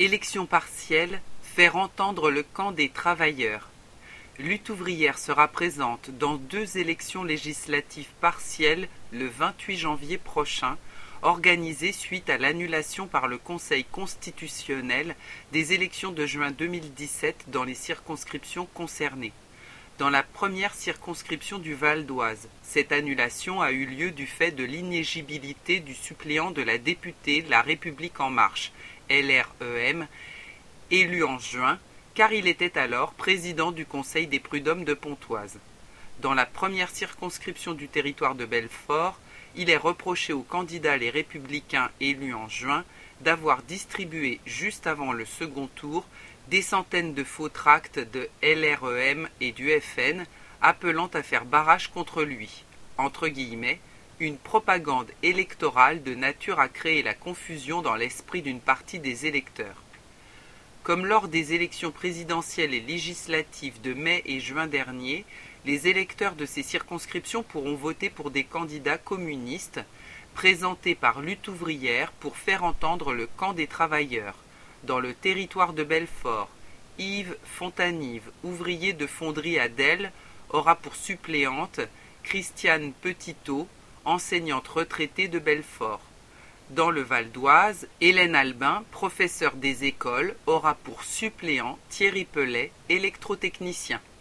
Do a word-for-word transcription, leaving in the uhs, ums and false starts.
Élection partielle, faire entendre le camp des travailleurs. Lutte ouvrière sera présente dans deux élections législatives partielles le vingt-huit janvier prochain, organisées suite à l'annulation par le Conseil constitutionnel des élections de juin deux mille dix-sept dans les circonscriptions concernées. Dans la première circonscription du Val d'Oise, cette annulation a eu lieu du fait de l'inéligibilité du suppléant de la députée La République En Marche, L R E M, élu en juin, car il était alors président du Conseil des prud'hommes de Pontoise. Dans la première circonscription du territoire de Belfort, il est reproché aux candidats Les Républicains élus en juin d'avoir distribué juste avant le second tour des centaines de faux tracts de L R E M et du F N appelant à faire barrage contre lui, entre guillemets, une propagande électorale de nature à créer la confusion dans l'esprit d'une partie des électeurs. Comme lors des élections présidentielles et législatives de mai et juin dernier, les électeurs de ces circonscriptions pourront voter pour des candidats communistes présentés par Lutte ouvrière pour faire entendre le camp des travailleurs. Dans le territoire de Belfort, Yves Fontanive, ouvrier de fonderie à Delle, aura pour suppléante Christiane Petitot, enseignante retraitée de Belfort. Dans le Val d'Oise, Hélène Albin, professeure des écoles, aura pour suppléant Thierry Pellet, électrotechnicien.